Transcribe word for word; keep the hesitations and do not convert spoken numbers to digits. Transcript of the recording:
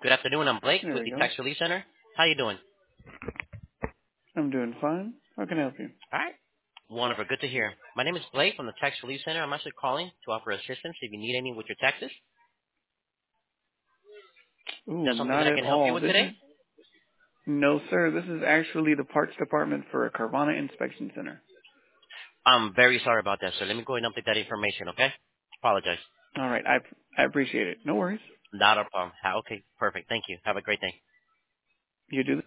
Good afternoon. I'm Blake There with we the go. Tax Relief Center. How you doing? I'm doing fine. How can I help you? All right. Wonderful. Good to hear. My name is Blake from the Tax Relief Center. I'm actually calling to offer assistance if you need any with your taxes. Is Ooh, that something that not I at can help you all. with This today? is no, sir. This is actually the parts department for a Carvana inspection center. I'm very sorry about that, sir. Let me go and update that information, okay? Apologize. All right, I I appreciate it. No worries. Not a problem. Ha- Okay, perfect. Thank you. Have a great day. You do.